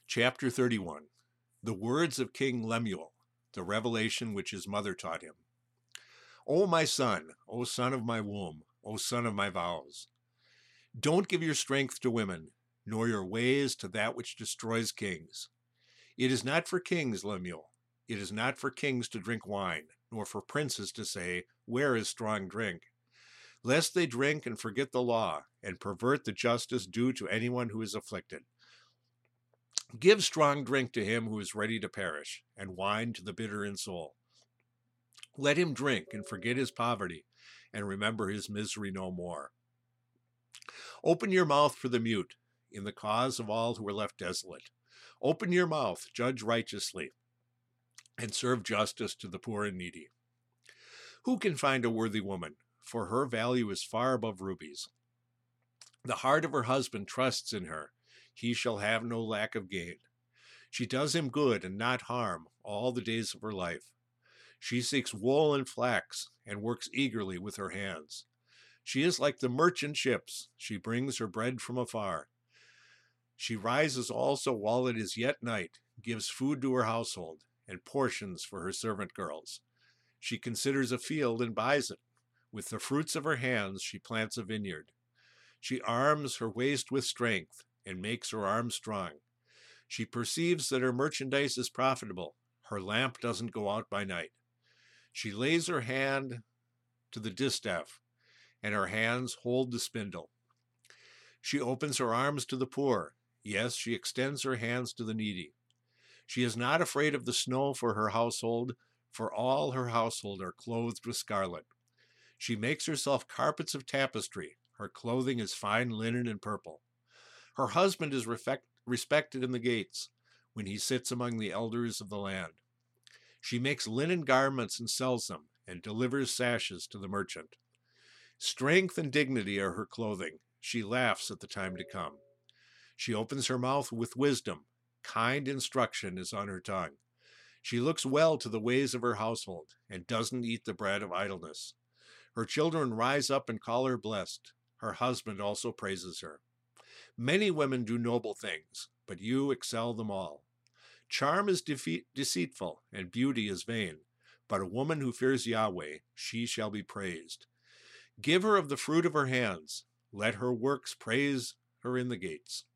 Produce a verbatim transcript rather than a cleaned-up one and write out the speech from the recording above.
Chapter thirty-one. The words of King Lemuel, the revelation which his mother taught him. O my son, O son of my womb, O son of my vows, don't give your strength to women, nor your ways to that which destroys kings. It is not for kings, Lemuel, it is not for kings to drink wine, nor for princes to say, where is strong drink? Lest they drink and forget the law, and pervert the justice due to anyone who is afflicted. Give strong drink to him who is ready to perish, and wine to the bitter in soul. Let him drink and forget his poverty, and remember his misery no more. Open your mouth for the mute, in the cause of all who are left desolate. Open your mouth, judge righteously, and serve justice to the poor and needy. Who can find a worthy woman? For her value is far above rubies. The heart of her husband trusts in her. He shall have no lack of gain. She does him good and not harm all the days of her life. She seeks wool and flax, and works eagerly with her hands. She is like the merchant ships. She brings her bread from afar. She rises also while it is yet night, gives food to her household, and portions for her servant girls. She considers a field and buys it. With the fruits of her hands she plants a vineyard. She arms her waist with strength, and makes her arm strong. She perceives that her merchandise is profitable. Her lamp doesn't go out by night. She lays her hand to the distaff, and her hands hold the spindle. She opens her arms to the poor. Yes, she extends her hands to the needy. She is not afraid of the snow for her household, for all her household are clothed with scarlet. She makes herself carpets of tapestry. Her clothing is fine linen and purple. Her husband is respected in the gates, when he sits among the elders of the land. She makes linen garments and sells them, and delivers sashes to the merchant. Strength and dignity are her clothing. She laughs at the time to come. She opens her mouth with wisdom. Kind instruction is on her tongue. She looks well to the ways of her household, and doesn't eat the bread of idleness. Her children rise up and call her blessed. Her husband also praises her. Many women do noble things, but you excel them all. Charm is defeat, deceitful, and beauty is vain, but a woman who fears Yahweh, she shall be praised. Give her of the fruit of her hands. Let her works praise her in the gates.